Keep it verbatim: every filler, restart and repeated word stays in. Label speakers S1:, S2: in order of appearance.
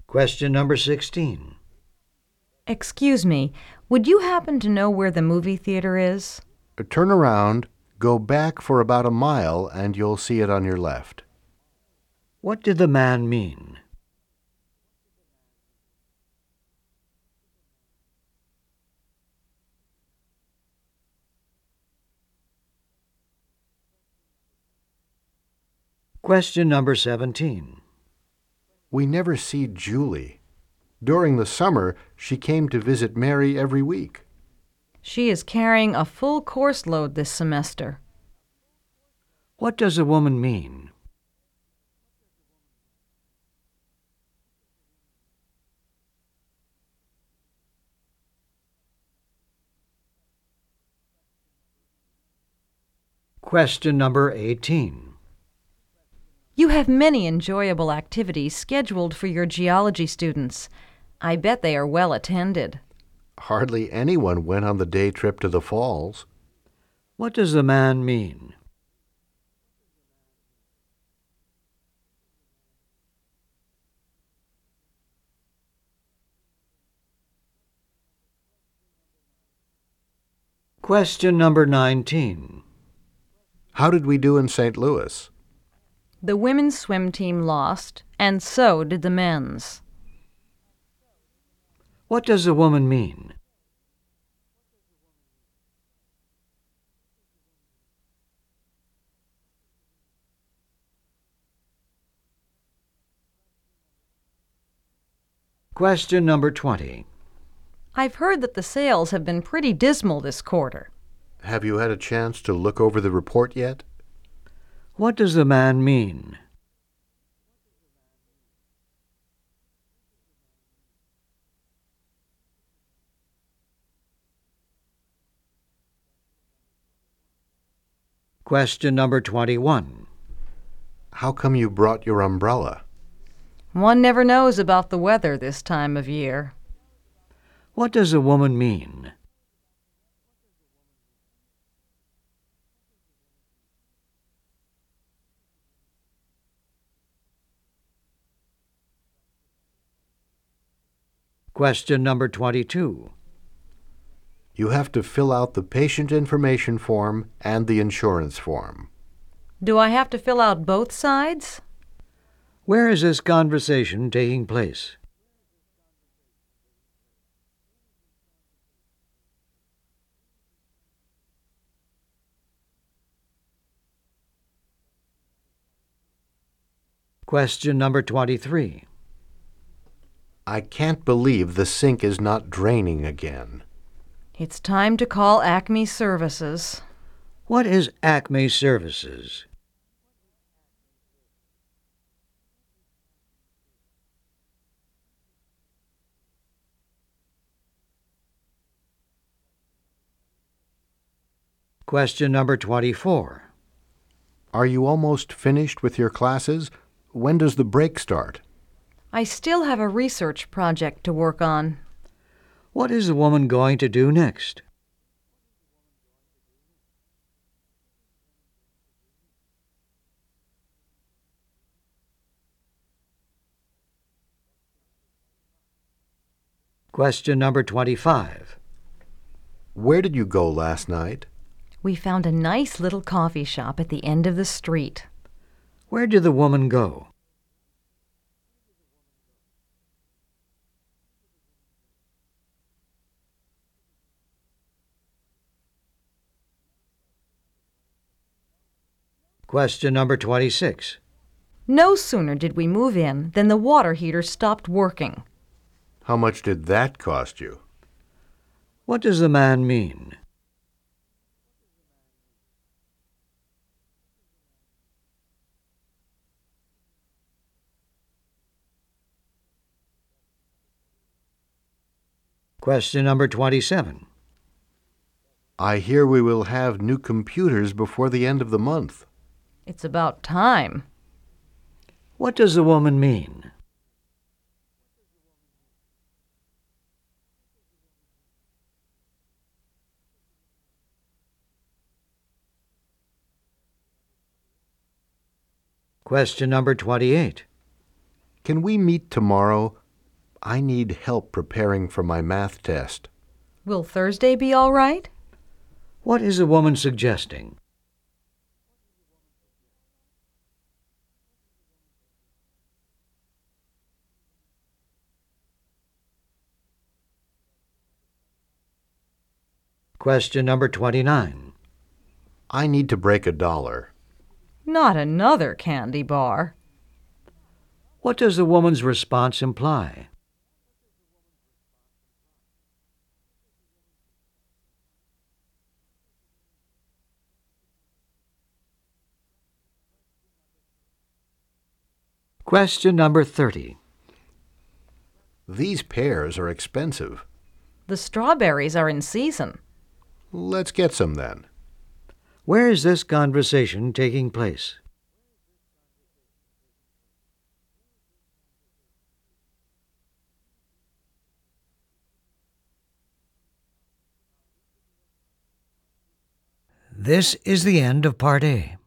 S1: Question number sixteen.
S2: Excuse me, would you happen to know where the movie theater is?
S3: Turn around, go back for about a mile, and you'll see it on your left.
S1: What did the man mean? Question number seventeen.
S3: We never see Julie. During the summer, she came to visit Mary every week.
S2: She is carrying a full course load this semester.
S1: What does a woman mean? Question number eighteen.
S2: You have many enjoyable activities scheduled for your geology students. I bet they are well attended.
S3: Hardly anyone went on the day trip to the falls.
S1: What does the man mean? Question number nineteen.
S3: How did we do in Saint Louis?
S2: The women's swim team lost, and so did the men's.
S1: What does a woman mean? Question number twenty.
S2: I've heard that the sales have been pretty dismal this quarter.
S3: Have you had a chance to look over the report yet?
S1: What does the man mean? Question number twenty-one.
S3: How come you brought your umbrella?
S2: One never knows about the weather this time of year.
S1: What does a woman mean? Question number twenty-two.
S3: You have to fill out the patient information form and the insurance form.
S2: Do I have to fill out both sides?
S1: Where is this conversation taking place? Question number twenty-three.
S3: I can't believe the sink is not draining again.
S2: It's time to call Acme Services.
S1: What is Acme Services? Question number twenty-four.
S3: Are you almost finished with your classes? When does the break start?
S2: I still have a research project to work on.
S1: What is the woman going to do next? Question number twenty-five.
S3: Where did you go last night?
S2: We found a nice little coffee shop at the end of the street.
S1: Where did the woman go? Question number twenty-six.
S2: No sooner did we move in than the water heater stopped working.
S3: How much did that cost you?
S1: What does the man mean? Question number twenty-seven.
S3: I hear we will have new computers before the end of the month.
S2: It's about time.
S1: What does the woman mean? Question number twenty-eight.
S3: Can we meet tomorrow? I need help preparing for my math test.
S2: Will Thursday be all right?
S1: What is the woman suggesting? Question number twenty-nine.
S3: I need to break a dollar.
S2: Not another candy bar.
S1: What does the woman's response imply? Question number thirty.
S3: These pears are expensive.
S2: The strawberries are in season.
S3: Let's get some then.
S1: Where is this conversation taking place? This is the end of Part A.